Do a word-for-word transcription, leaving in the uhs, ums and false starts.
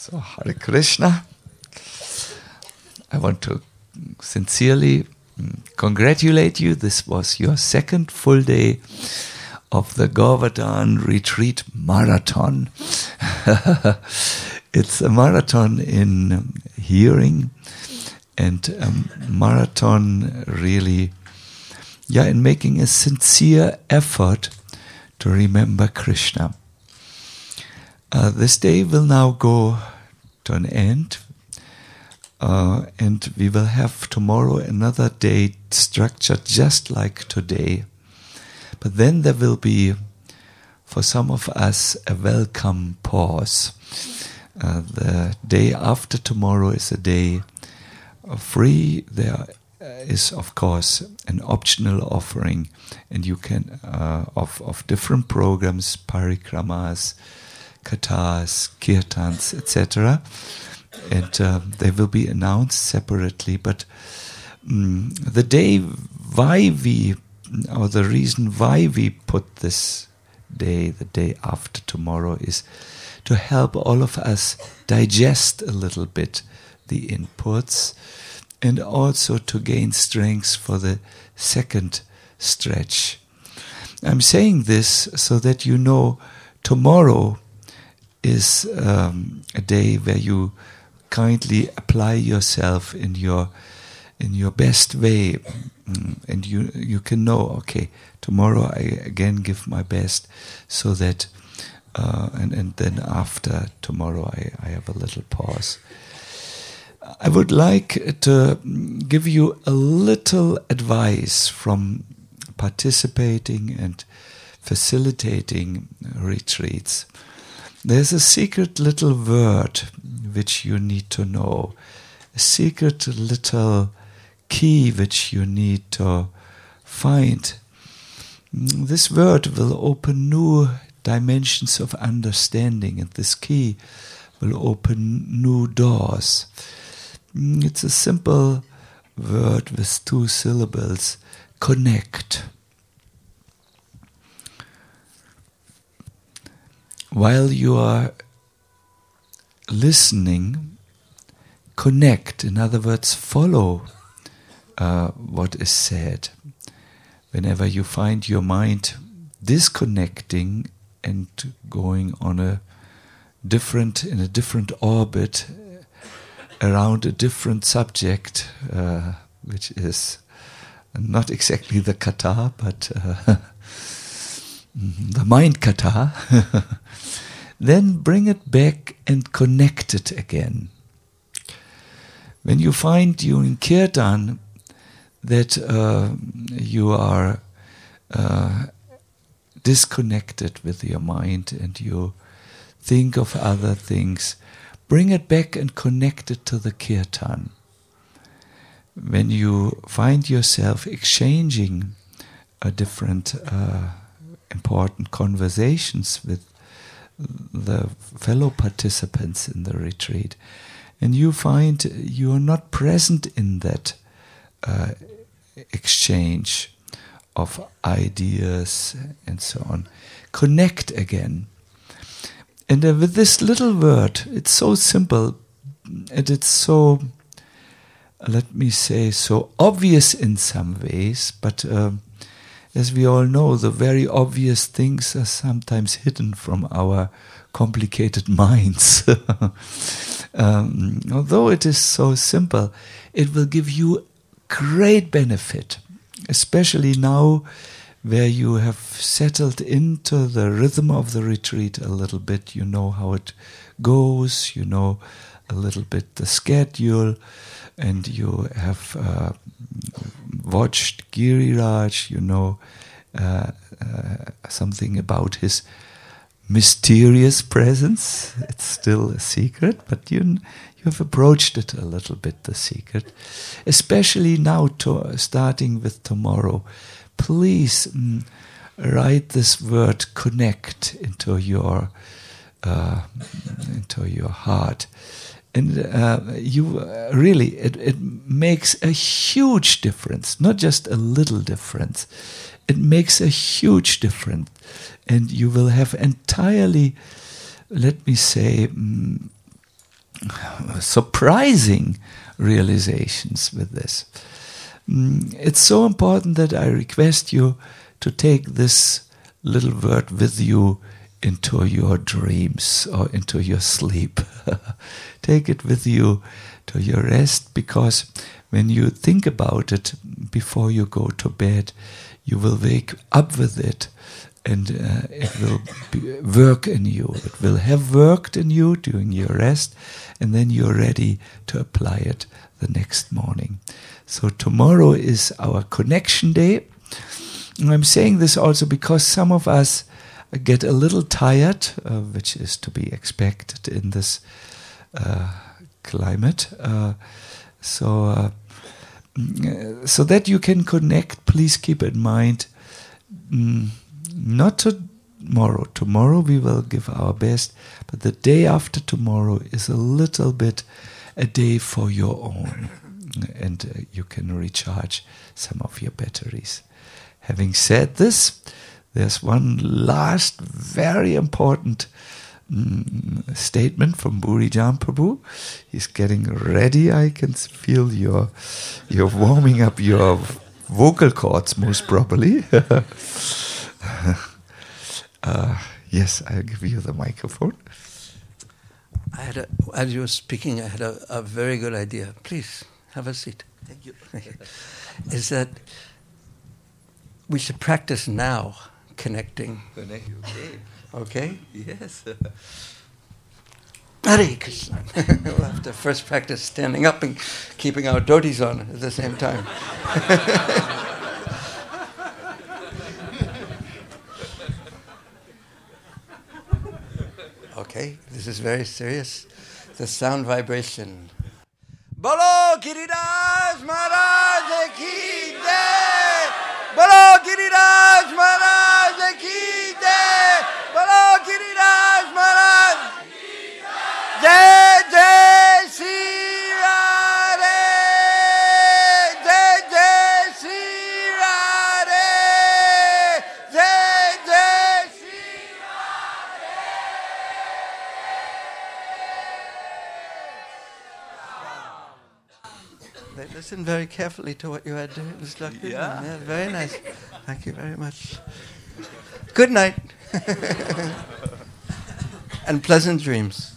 So, Hare Krishna. I want to sincerely congratulate you. This was your second full day of the Govardhan Retreat Marathon. It's a marathon in hearing and a marathon really, yeah, in making a sincere effort to remember Krishna. Uh, this day will now go to an end, uh, and we will have tomorrow another day structured just like today. But then there will be, for some of us, a welcome pause. Uh, the day after tomorrow is a day free. There is, of course, an optional offering, and you can uh, of of different programs, parikramas, kathas, kirtans, et cetera. And uh, they will be announced separately. But um, the day why we, or the reason why we put this day, the day after tomorrow, is to help all of us digest a little bit the inputs and also to gain strength for the second stretch. I'm saying this so that you know tomorrow is um, a day where you kindly apply yourself in your in your best way, and you you can know, okay, tomorrow I again give my best, so that uh, and and then after tomorrow I, I have a little pause. I would like to give you a little advice from participating and facilitating retreats. There's a secret little word which you need to know, a secret little key which you need to find. This word will open new dimensions of understanding, and this key will open new doors. It's a simple word with two syllables: connect. While you are listening, connect. In other words, follow uh, what is said. Whenever you find your mind disconnecting and going on a different, in a different orbit around a different subject, uh, which is not exactly the kata, but uh, the mind kata, then bring it back and connect it again. When you find you in kirtan that uh, you are uh, disconnected with your mind and you think of other things, bring it back and connect it to the kirtan. When you find yourself exchanging a different uh, important conversations with the fellow participants in the retreat, and you find you are not present in that uh, exchange of ideas and so on, connect again. And uh, with this little word, it's so simple, and it's so, let me say, so obvious in some ways, but uh, as we all know, the very obvious things are sometimes hidden from our complicated minds. um, although it is so simple, it will give you great benefit, especially now where you have settled into the rhythm of the retreat a little bit. You know how it goes, you know a little bit the schedule, and you have uh, watched Giriraj, you know uh, uh, something about his mysterious presence. It's still a secret, but you you have approached it a little bit, the secret. Especially now, to, starting with tomorrow, please mm, write this word connect into your uh, into your heart. And uh, you uh, really, it, it makes a huge difference, not just a little difference. It makes a huge difference. And you will have entirely, let me say, mm, surprising realizations with this. Mm, it's so important that I request you to take this little word with you into your dreams or into your sleep. Take it with you to your rest, because when you think about it before you go to bed, you will wake up with it, and uh, it will be, work in you. It will have worked in you during your rest, and then you're ready to apply it the next morning. So tomorrow is our connection day. And I'm saying this also because some of us get a little tired, uh, which is to be expected in this uh, climate. Uh, so, uh, so that you can connect, please keep in mind, mm, not tomorrow. Tomorrow we will give our best, but the day after tomorrow is a little bit a day for your own, and uh, you can recharge some of your batteries. Having said this, there's one last very important mm, statement from Burijan Prabhu. He's getting ready. I can feel you're, you're warming up your vocal cords most probably. uh, yes, I'll give you the microphone. I had a, as you were speaking, I had a, a very good idea. Please, have a seat. Thank you. Is that we should practice now connecting. Connect, okay. Okay? Yes. Hare Krishna. We'll have to first practice standing up and keeping our dhotis on at the same time. Okay, this is very serious. The sound vibration. Bolo Giriraj Maharaj ki jai! Bolo Giriraj Maharaj ki jai! Bolo Giriraj Maharaj ki jai! Jai Jai Shri Radhe! Jai Jai Shri Radhe! Jai Jai Shri Radhe! Listen very carefully to what you are doing, Mister Doctor. Yeah. Yeah, very nice. Thank you very much. Good night. And pleasant dreams.